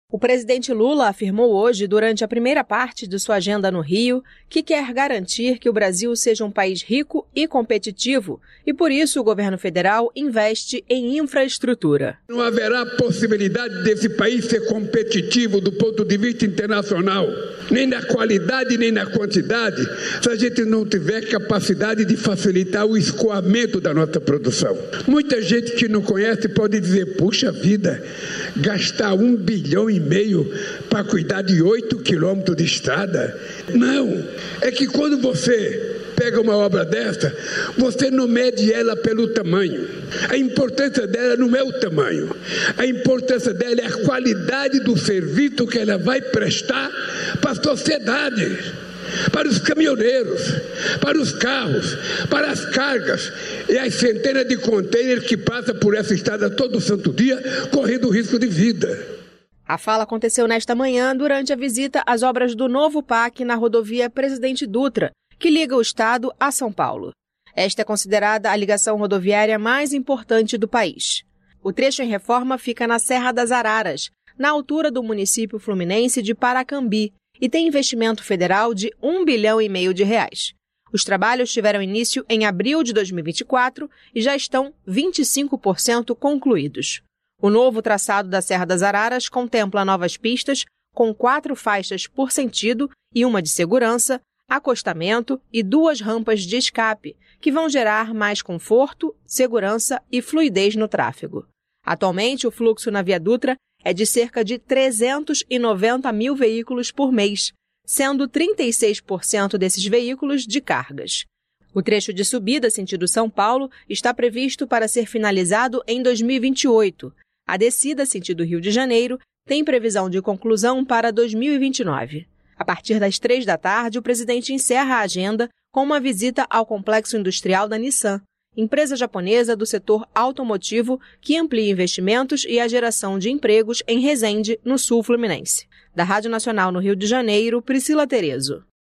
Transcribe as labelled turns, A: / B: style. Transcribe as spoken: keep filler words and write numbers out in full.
A: O presidente Lula afirmou hoje, durante a primeira parte de sua agenda no Rio, que quer garantir que o Brasil seja um país rico e competitivo e, por isso, o governo federal investe em infraestrutura.
B: Não haverá possibilidade desse país ser competitivo do ponto de vista internacional, nem na qualidade nem na quantidade, se a gente não tiver capacidade de facilitar o escoamento da nossa produção. Muita gente que não conhece pode dizer, puxa vida, gastar um bilhão e meio para cuidar de oito quilômetros de estrada. Não, é que quando você pega uma obra dessa, você não mede ela pelo tamanho. A importância dela não é o tamanho. A importância dela é a qualidade do serviço que ela vai prestar para a sociedade, para os caminhoneiros, para os carros, para as cargas e as centenas de contêineres que passam por essa estrada todo santo dia, correndo risco de vida.
A: A fala aconteceu nesta manhã durante a visita às obras do novo P A C na rodovia Presidente Dutra, que liga o estado a São Paulo. Esta é considerada a ligação rodoviária mais importante do país. O trecho em reforma fica na Serra das Araras, na altura do município fluminense de Paracambi, e tem investimento federal de um bilhão e meio de reais. Os trabalhos tiveram início em abril de dois mil e vinte e quatro e já estão vinte e cinco por cento concluídos. O novo traçado da Serra das Araras contempla novas pistas com quatro faixas por sentido e uma de segurança, acostamento e duas rampas de escape, que vão gerar mais conforto, segurança e fluidez no tráfego. Atualmente, o fluxo na Via Dutra é de cerca de trezentos e noventa mil veículos por mês, sendo trinta e seis por cento desses veículos de cargas. O trecho de subida sentido São Paulo está previsto para ser finalizado em dois mil e vinte e oito. A descida sentido Rio de Janeiro tem previsão de conclusão para dois mil e vinte e nove. A partir das três da tarde, o presidente encerra a agenda com uma visita ao complexo industrial da Nissan, empresa japonesa do setor automotivo que amplia investimentos e a geração de empregos em Resende, no sul fluminense. Da Rádio Nacional no Rio de Janeiro, Priscila Terezo.